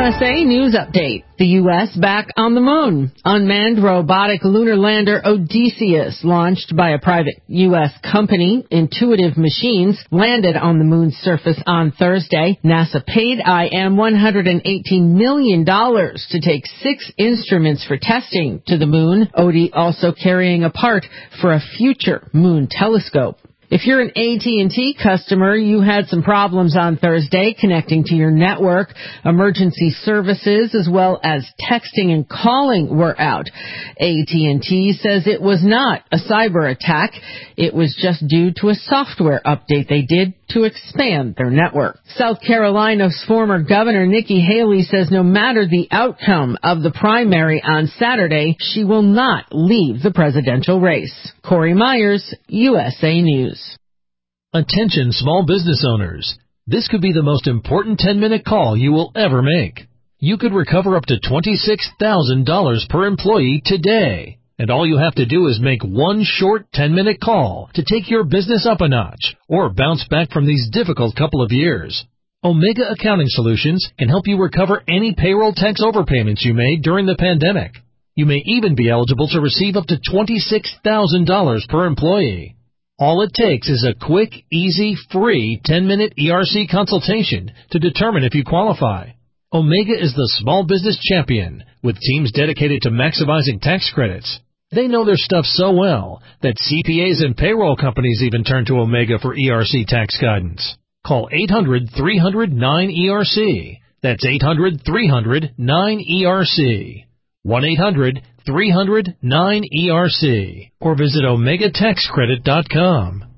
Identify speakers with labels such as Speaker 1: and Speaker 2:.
Speaker 1: USA News Update. The U.S. back on the moon. Unmanned robotic lunar lander Odysseus, launched by a private U.S. company, Intuitive Machines, landed on the moon's surface on Thursday. NASA paid IM $118 million to take 6 instruments for testing to the moon. Odie also carrying a part for a future moon telescope. If you're an AT&T customer, you had some problems on Thursday connecting to your network. Emergency services as well as texting and calling were out. AT&T says it was not a cyber attack. It was just due to a software update they did to expand their network. South Carolina's former governor Nikki Haley says no matter the outcome of the primary on Saturday, she will not leave the presidential race. Corey Myers, USA News.
Speaker 2: Attention small business owners. This could be the most important 10-minute call you will ever make. You could recover up to $26,000 per employee today. And all you have to do is make one short 10-minute call to take your business up a notch or bounce back from these difficult couple of years. Omega Accounting Solutions can help you recover any payroll tax overpayments you made during the pandemic. You may even be eligible to receive up to $26,000 per employee. All it takes is a quick, easy, free 10-minute ERC consultation to determine if you qualify. Omega is the small business champion with teams dedicated to maximizing tax credits. They know their stuff so well that CPAs and payroll companies even turn to Omega for ERC tax guidance. Call 800-300-9ERC. That's 800-300-9ERC. 1-800-300-9ERC. Or visit OmegaTaxCredit.com.